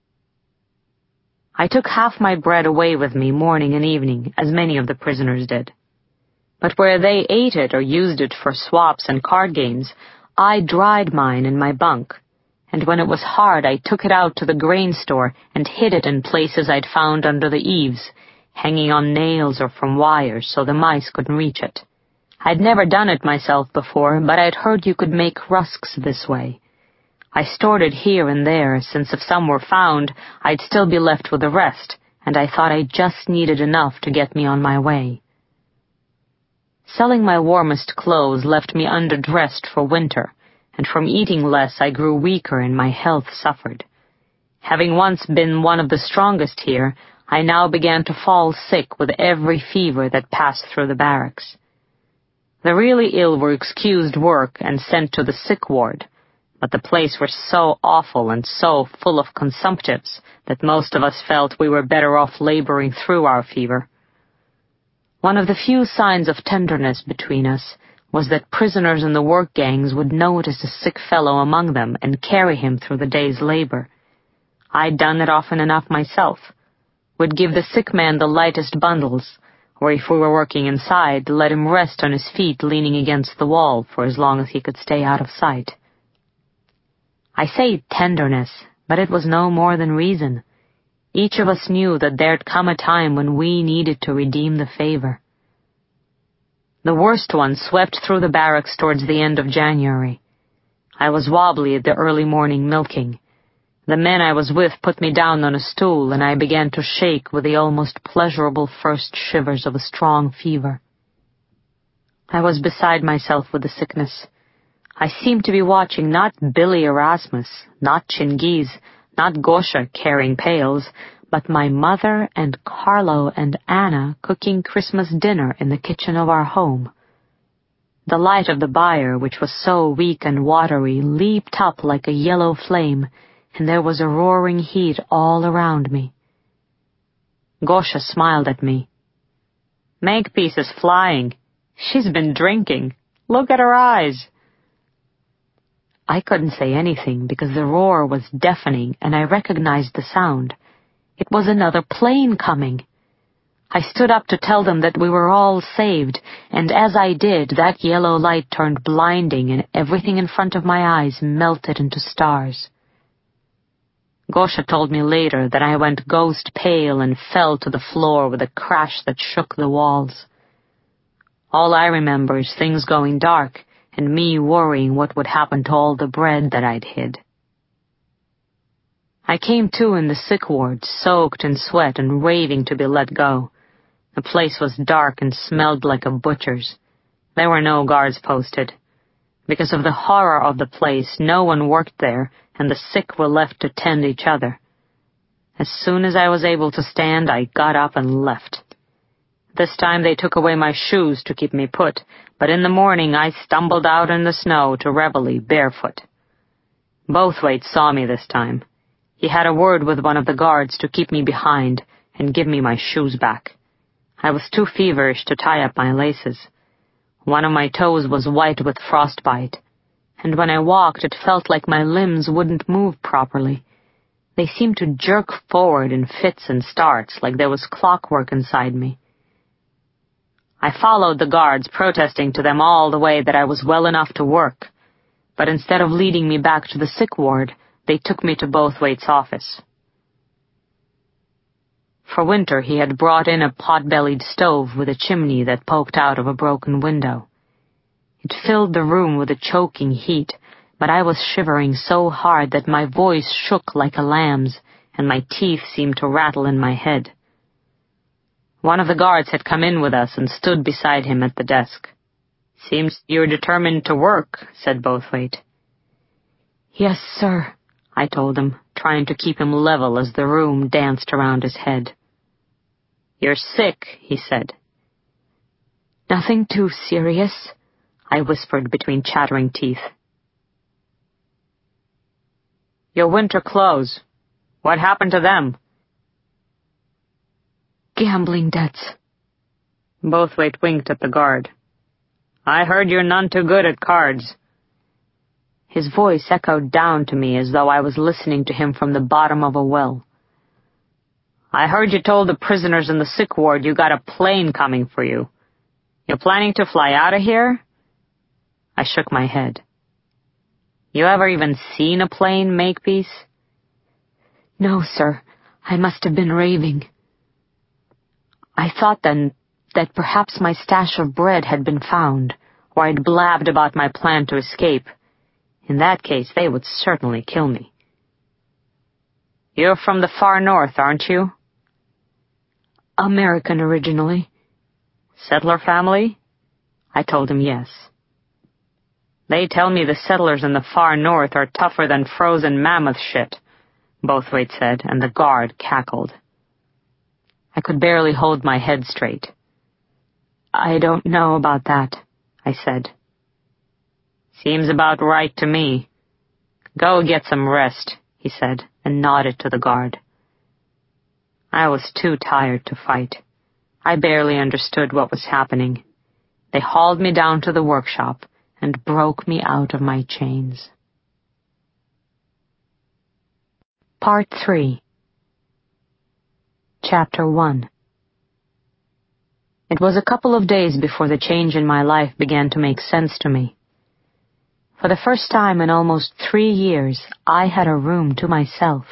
I took half my bread away with me morning and evening, as many of the prisoners did. But where they ate it or used it for swaps and card games, I dried mine in my bunk, and when it was hard I took it out to the grain store and hid it in places I'd found under the eaves, hanging on nails or from wires so the mice couldn't reach it. I'd never done it myself before, but I'd heard you could make rusks this way. I stored it here and there, since if some were found, I'd still be left with the rest, and I thought I just needed enough to get me on my way. Selling my warmest clothes left me underdressed for winter, and from eating less I grew weaker and my health suffered. Having once been one of the strongest here, I now began to fall sick with every fever that passed through the barracks. The really ill were excused work and sent to the sick ward, but the place was so awful and so full of consumptives that most of us felt we were better off laboring through our fever. One of the few signs of tenderness between us was that prisoners in the work gangs would notice a sick fellow among them and carry him through the day's labor. I'd done it often enough myself. Would give the sick man the lightest bundles, or if we were working inside, let him rest on his feet leaning against the wall for as long as he could stay out of sight. I say tenderness, but it was no more than reason. Each of us knew that there'd come a time when we needed to redeem the favor. The worst one swept through the barracks towards the end of January. I was wobbly at the early morning milking. The men I was with put me down on a stool, and I began to shake with the almost pleasurable first shivers of a strong fever. I was beside myself with the sickness. I seemed to be watching not Billy Erasmus, not Chingiz, not Gosha carrying pails, but my mother and Carlo and Anna cooking Christmas dinner in the kitchen of our home. The light of the byre, which was so weak and watery, leaped up like a yellow flame, and there was a roaring heat all around me. Gosha smiled at me. "Makepeace is flying. She's been drinking. Look at her eyes." I couldn't say anything because the roar was deafening and I recognized the sound. It was another plane coming. I stood up to tell them that we were all saved, and as I did, that yellow light turned blinding and everything in front of my eyes melted into stars. Gosha told me later that I went ghost pale and fell to the floor with a crash that shook the walls. All I remember is things going dark and me worrying what would happen to all the bread that I'd hid. I came to in the sick ward, soaked in sweat and raving to be let go. The place was dark and smelled like a butcher's. There were no guards posted. Because of the horror of the place, no one worked there, and the sick were left to tend each other. As soon as I was able to stand, I got up and left. This time they took away my shoes to keep me put, but in the morning I stumbled out in the snow to Reveille barefoot. Bothwaite saw me this time. He had a word with one of the guards to keep me behind and give me my shoes back. I was too feverish to tie up my laces. One of my toes was white with frostbite, and when I walked it felt like my limbs wouldn't move properly. They seemed to jerk forward in fits and starts like there was clockwork inside me. I followed the guards, protesting to them all the way that I was well enough to work, but instead of leading me back to the sick ward, they took me to Bothwaite's office. For winter he had brought in a pot-bellied stove with a chimney that poked out of a broken window. It filled the room with a choking heat, but I was shivering so hard that my voice shook like a lamb's, and my teeth seemed to rattle in my head. One of the guards had come in with us and stood beside him at the desk. "Seems you're determined to work," said Bothwaite. "Yes, sir," I told him, trying to keep him level as the room danced around his head. "You're sick," he said. "Nothing too serious," I whispered between chattering teeth. "Your winter clothes. What happened to them?" "Gambling debts." Bothwaite winked at the guard. "I heard you're none too good at cards." His voice echoed down to me as though I was listening to him from the bottom of a well. "I heard you told the prisoners in the sick ward you got a plane coming for you. You planning to fly out of here?" I shook my head. "You ever even seen a plane, Makepeace?" "No, sir. I must have been raving." I thought then that perhaps my stash of bread had been found, or I'd blabbed about my plan to escape. In that case, they would certainly kill me. "You're from the far north, aren't you?" "American originally." "Settler family?" I told him yes. "They tell me the settlers in the far north are tougher than frozen mammoth shit," Bothwaite said, and the guard cackled. I could barely hold my head straight. "I don't know about that," I said. "Seems about right to me. Go get some rest," he said, and nodded to the guard. I was too tired to fight. I barely understood what was happening. They hauled me down to the workshop and broke me out of my chains. Part three. Chapter one. It was a couple of days before the change in my life began to make sense to me. For the first time in almost three years, I had a room to myself.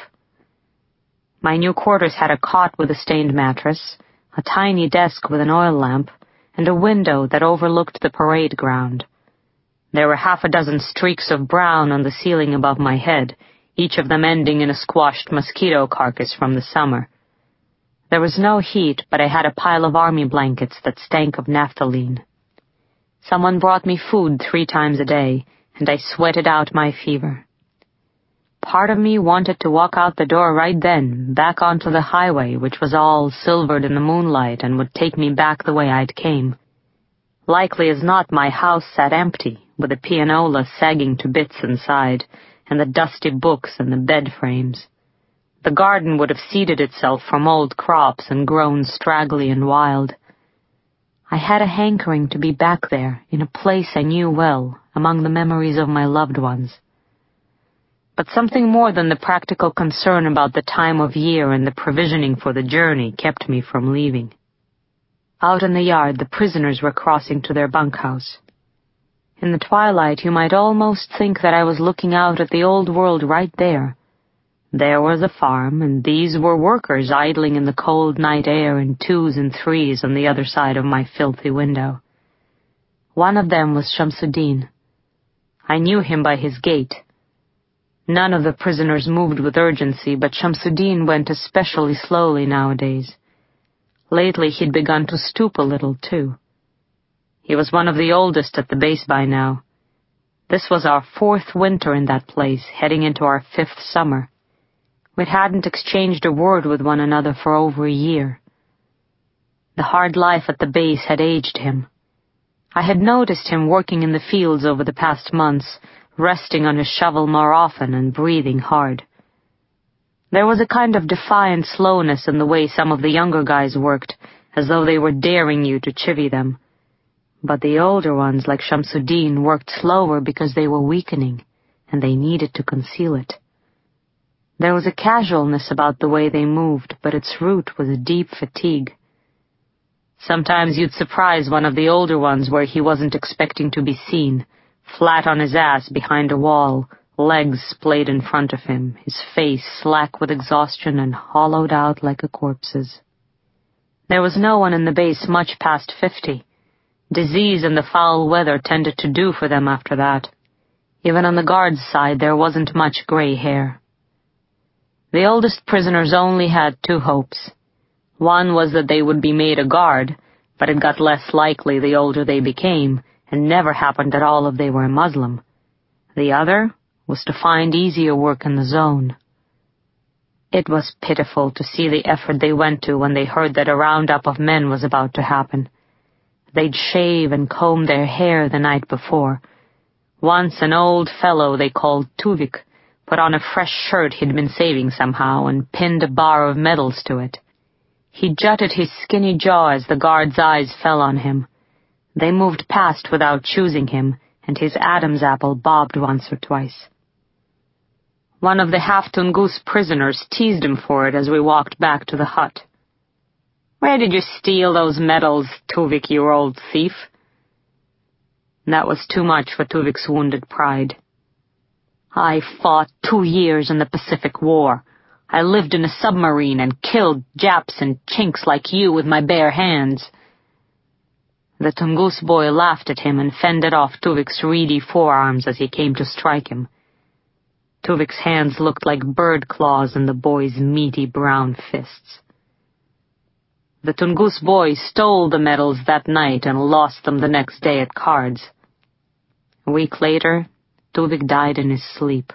My new quarters had a cot with a stained mattress, a tiny desk with an oil lamp, and a window that overlooked the parade ground. There were half a dozen streaks of brown on the ceiling above my head, each of them ending in a squashed mosquito carcass from the summer. There was no heat, but I had a pile of army blankets that stank of naphthalene. Someone brought me food three times a day, and I sweated out my fever. Part of me wanted to walk out the door right then, back onto the highway, which was all silvered in the moonlight and would take me back the way I'd came. Likely as not, my house sat empty, with the pianola sagging to bits inside, and the dusty books and the bed frames. The garden would have seeded itself from old crops and grown straggly and wild. I had a hankering to be back there, in a place I knew well, among the memories of my loved ones. But something more than the practical concern about the time of year and the provisioning for the journey kept me from leaving. Out in the yard, the prisoners were crossing to their bunkhouse. In the twilight, you might almost think that I was looking out at the old world right there. There was a farm, and these were workers idling in the cold night air in twos and threes on the other side of my filthy window. One of them was Shamsuddin. I knew him by his gait. None of the prisoners moved with urgency, but Shamsuddin went especially slowly nowadays. Lately he'd begun to stoop a little, too. He was one of the oldest at the base by now. This was our fourth winter in that place, heading into our fifth summer. We hadn't exchanged a word with one another for over a year. The hard life at the base had aged him. I had noticed him working in the fields over the past months, resting on his shovel more often and breathing hard. There was a kind of defiant slowness in the way some of the younger guys worked, as though they were daring you to chivvy them. But the older ones, like Shamsuddin, worked slower because they were weakening, and they needed to conceal it. There was a casualness about the way they moved, but its root was a deep fatigue. Sometimes you'd surprise one of the older ones where he wasn't expecting to be seen, flat on his ass behind a wall, legs splayed in front of him, his face slack with exhaustion and hollowed out like a corpse's. There was no one in the base much past fifty. Disease and the foul weather tended to do for them after that. Even on the guards' side there wasn't much gray hair. The oldest prisoners only had two hopes. One was that they would be made a guard, but it got less likely the older they became, and never happened at all if they were a Muslim. The other was to find easier work in the zone. It was pitiful to see the effort they went to when they heard that a roundup of men was about to happen. They'd shave and comb their hair the night before. Once an old fellow they called Tuvik put on a fresh shirt he'd been saving somehow and pinned a bar of medals to it. He jutted his skinny jaw as the guards' eyes fell on him. They moved past without choosing him, and his Adam's apple bobbed once or twice. One of the half-Tungus prisoners teased him for it as we walked back to the hut. "Where did you steal those medals, Tuvik, you old thief?" That was too much for Tuvik's wounded pride. "I fought two years in the Pacific War. I lived in a submarine and killed Japs and Chinks like you with my bare hands." The Tungus boy laughed at him and fended off Tuvik's reedy forearms as he came to strike him. Tuvik's hands looked like bird claws in the boy's meaty brown fists. The Tungus boy stole the medals that night and lost them the next day at cards. A week later, Tuvik died in his sleep.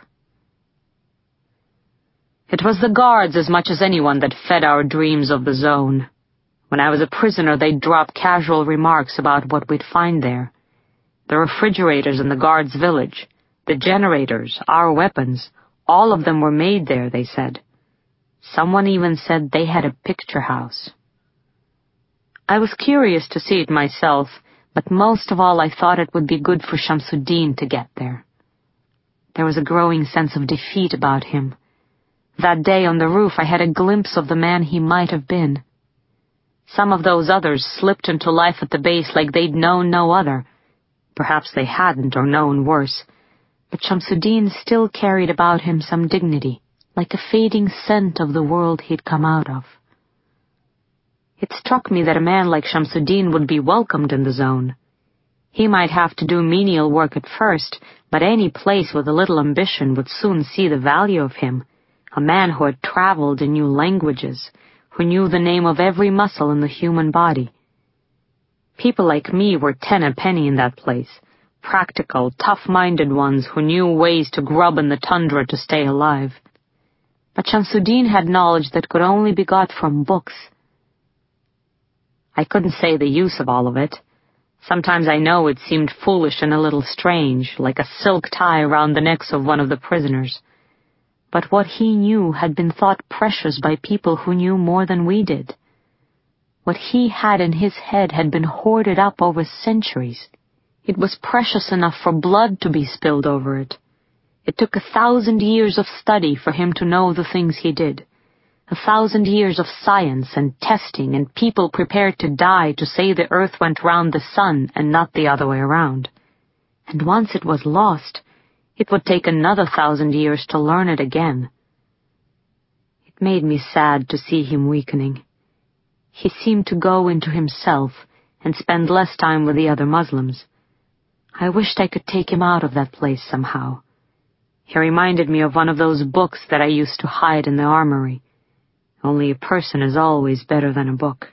It was the guards as much as anyone that fed our dreams of the zone. When I was a prisoner, they'd drop casual remarks about what we'd find there. The refrigerators in the guards' village, the generators, our weapons, all of them were made there, they said. Someone even said they had a picture house. I was curious to see it myself, but most of all I thought it would be good for Shamsuddin to get there. There was a growing sense of defeat about him. That day on the roof I had a glimpse of the man he might have been. Some of those others slipped into life at the base like they'd known no other. Perhaps they hadn't or known worse. But Shamsuddin still carried about him some dignity, like a fading scent of the world he'd come out of. It struck me that a man like Shamsuddin would be welcomed in the zone. He might have to do menial work at first, but any place with a little ambition would soon see the value of him. A man who had traveled and knew languages, who knew the name of every muscle in the human body. People like me were ten a penny in that place, practical, tough-minded ones who knew ways to grub in the tundra to stay alive. But Shamsuddin had knowledge that could only be got from books. I couldn't say the use of all of it. Sometimes I know it seemed foolish and a little strange, like a silk tie around the necks of one of the prisoners. But what he knew had been thought precious by people who knew more than we did. What he had in his head had been hoarded up over centuries. It was precious enough for blood to be spilled over it. It took a thousand years of study for him to know the things he did. A thousand years of science and testing and people prepared to die to say the earth went round the sun and not the other way around. And once it was lost, it would take another thousand years to learn it again. It made me sad to see him weakening. He seemed to go into himself and spend less time with the other Muslims. I wished I could take him out of that place somehow. He reminded me of one of those books that I used to hide in the armory. Only a person is always better than a book.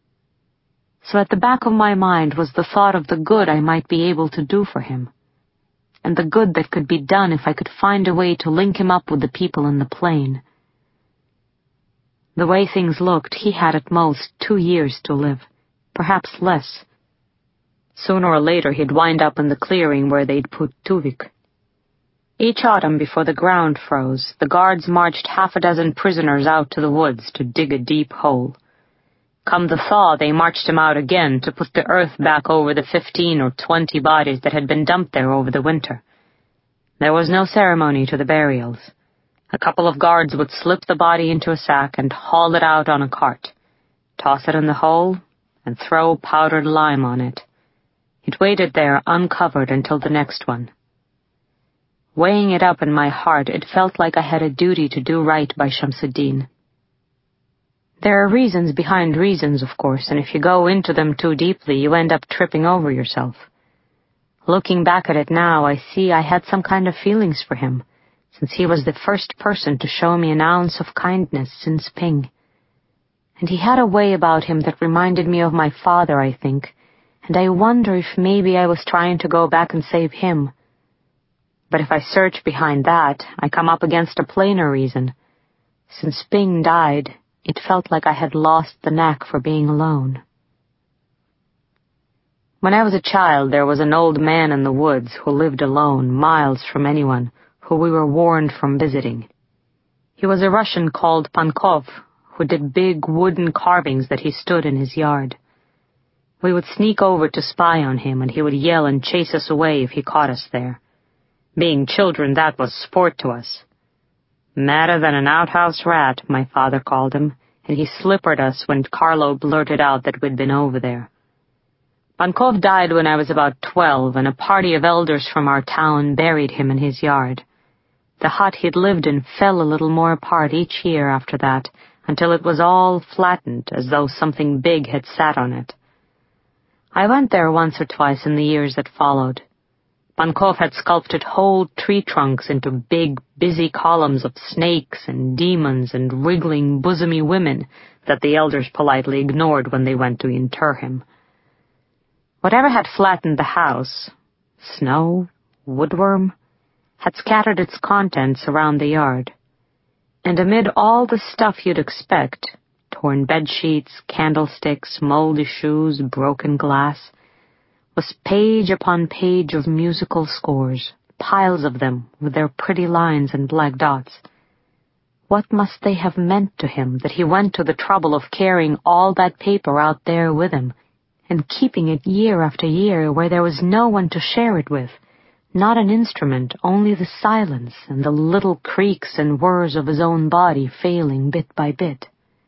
So at the back of my mind was the thought of the good I might be able to do for him, and the good that could be done if I could find a way to link him up with the people in the plain. The way things looked, he had at most two years to live, perhaps less. Sooner or later he'd wind up in the clearing where they'd put Tuvik. Each autumn before the ground froze, the guards marched half a dozen prisoners out to the woods to dig a deep hole. Come the thaw, they marched him out again to put the earth back over the fifteen or twenty bodies that had been dumped there over the winter. There was no ceremony to the burials. A couple of guards would slip the body into a sack and haul it out on a cart, toss it in the hole, and throw powdered lime on it. It waited there uncovered until the next one. Weighing it up in my heart, it felt like I had a duty to do right by Shamsuddin. There are reasons behind reasons, of course, and if you go into them too deeply, you end up tripping over yourself. Looking back at it now, I see I had some kind of feelings for him, since he was the first person to show me an ounce of kindness since Ping. And he had a way about him that reminded me of my father, I think, and I wonder if maybe I was trying to go back and save him. But if I search behind that, I come up against a plainer reason. Since Ping died, it felt like I had lost the knack for being alone. When I was a child, there was an old man in the woods who lived alone, miles from anyone, who we were warned from visiting. He was a Russian called Pankov, who did big wooden carvings that he stood in his yard. We would sneak over to spy on him, and he would yell and chase us away if he caught us there. Being children, that was sport to us. Madder than an outhouse rat, my father called him, and he slippered us when Carlo blurted out that we'd been over there. Pankov died when I was about twelve, and a party of elders from our town buried him in his yard. The hut he'd lived in fell a little more apart each year after that, until it was all flattened, as though something big had sat on it. I went there once or twice in the years that followed. Pankov had sculpted whole tree trunks into big, busy columns of snakes and demons and wriggling, bosomy women that the elders politely ignored when they went to inter him. Whatever had flattened the house, snow, woodworm, had scattered its contents around the yard. And amid all the stuff you'd expect, torn bedsheets, candlesticks, moldy shoes, broken glass, was page upon page of musical scores, piles of them with their pretty lines and black dots. What must they have meant to him that he went to the trouble of carrying all that paper out there with him, and keeping it year after year where there was no one to share it with, not an instrument, only the silence and the little creaks and whirs of his own body failing bit by bit.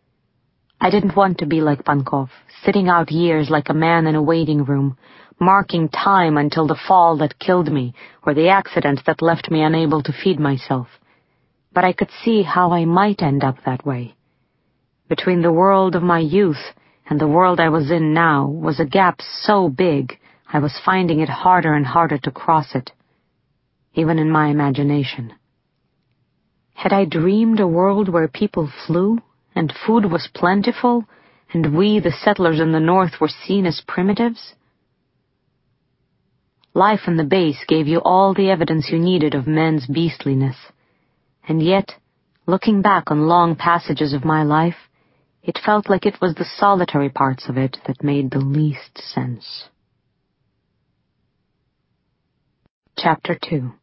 I didn't want to be like Pankov, sitting out years like a man in a waiting room, marking time until the fall that killed me or the accident that left me unable to feed myself. But I could see how I might end up that way. Between the world of my youth and the world I was in now was a gap so big I was finding it harder and harder to cross it, even in my imagination. Had I dreamed a world where people flew, and food was plentiful, and we, the settlers in the north, were seen as primitives? Life in the base gave you all the evidence you needed of men's beastliness, and yet, looking back on long passages of my life, it felt like it was the solitary parts of it that made the least sense. Chapter two.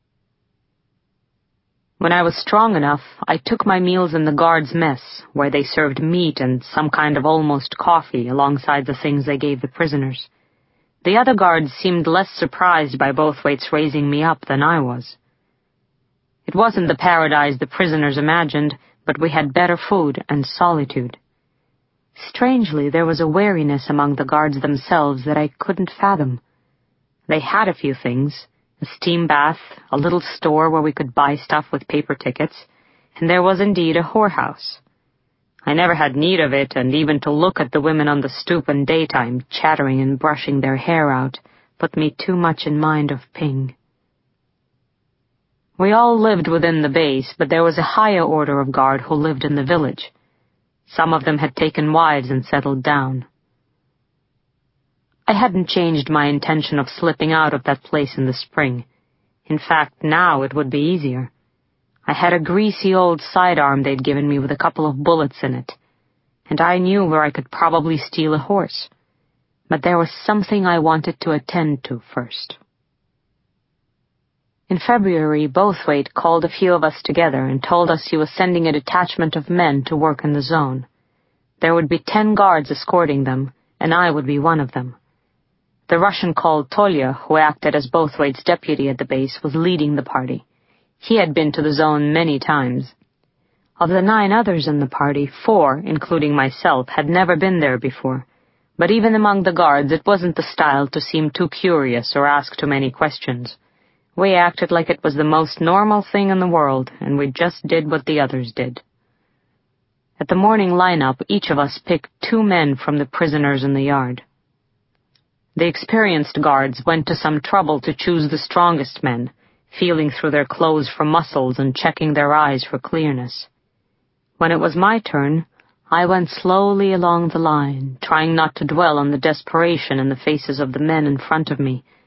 When I was strong enough, I took my meals in the guards' mess, where they served meat and some kind of almost coffee alongside the things they gave the prisoners. The other guards seemed less surprised by Bothwaite's raising me up than I was. It wasn't the paradise the prisoners imagined, but we had better food and solitude. Strangely, there was a wariness among the guards themselves that I couldn't fathom. They had a few things, a steam bath, a little store where we could buy stuff with paper tickets, and there was indeed a whorehouse. I never had need of it, and even to look at the women on the stoop in daytime, chattering and brushing their hair out, put me too much in mind of Ping. We all lived within the base, but there was a higher order of guard who lived in the village. Some of them had taken wives and settled down. I hadn't changed my intention of slipping out of that place in the spring. In fact, now it would be easier. I had a greasy old sidearm they'd given me with a couple of bullets in it, and I knew where I could probably steal a horse. But there was something I wanted to attend to first. In February, Bothwaite called a few of us together and told us he was sending a detachment of men to work in the zone. There would be ten guards escorting them, and I would be one of them. The Russian called Tolya, who acted as Bothwaite's deputy at the base, was leading the party. He had been to the zone many times. Of the nine others in the party, four, including myself, had never been there before. But even among the guards, it wasn't the style to seem too curious or ask too many questions. We acted like it was the most normal thing in the world, and we just did what the others did. At the morning lineup, each of us picked two men from the prisoners in the yard. The experienced guards went to some trouble to choose the strongest men, feeling through their clothes for muscles and checking their eyes for clearness. When it was my turn, I went slowly along the line, trying not to dwell on the desperation in the faces of the men in front of me,